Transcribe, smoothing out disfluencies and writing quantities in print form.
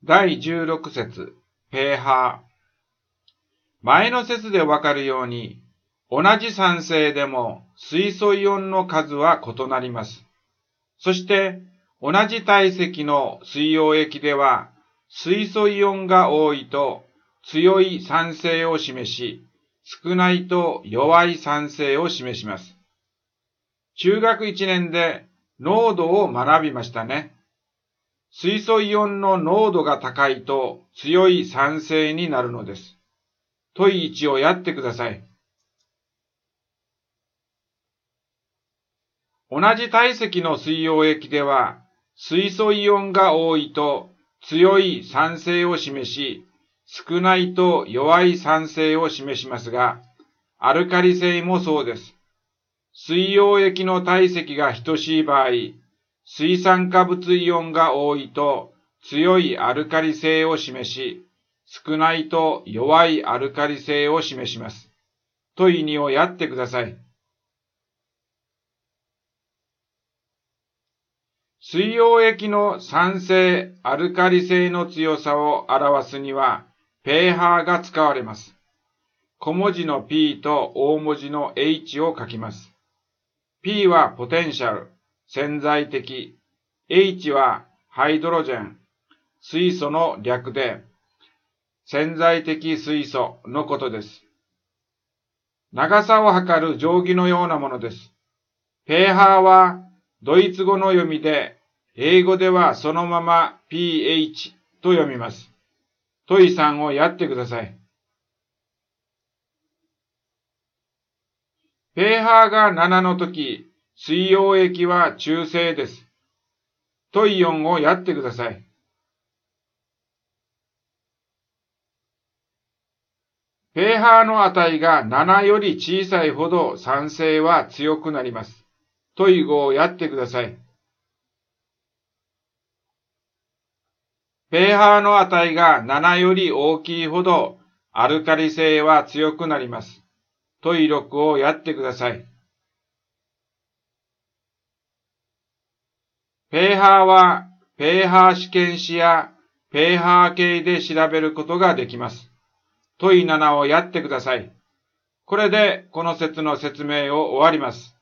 第16節、pH。前の節でわかるように、同じ酸性でも水素イオンの数は異なります。そして、同じ体積の水溶液では、水素イオンが多いと強い酸性を示し、少ないと弱い酸性を示します。中学1年で濃度を学びましたね。水素イオンの濃度が高いと強い酸性になるのです。問1をやってください。同じ体積の水溶液では、水素イオンが多いと強い酸性を示し、少ないと弱い酸性を示しますが、アルカリ性もそうです。水溶液の体積が等しい場合、水酸化物イオンが多いと強いアルカリ性を示し、少ないと弱いアルカリ性を示します。問2をやってください。水溶液の酸性、アルカリ性の強さを表すには、pH が使われます。小文字の P と大文字の H を書きます。P はポテンシャル、潜在的。H はハイドロジェン、水素の略で、潜在的水素のことです。長さを測る定規のようなものです。pH はドイツ語の読みで、英語ではそのまま pH と読みます。問3をやってください。pH が7のとき、水溶液は中性です。問4をやってください。pH の値が7より小さいほど酸性は強くなります。問5をやってください。pH の値が7より大きいほどアルカリ性は強くなります。問6をやってください。pH はpH 試験紙やpH 計で調べることができます。問7をやってください。これでこの説の説明を終わります。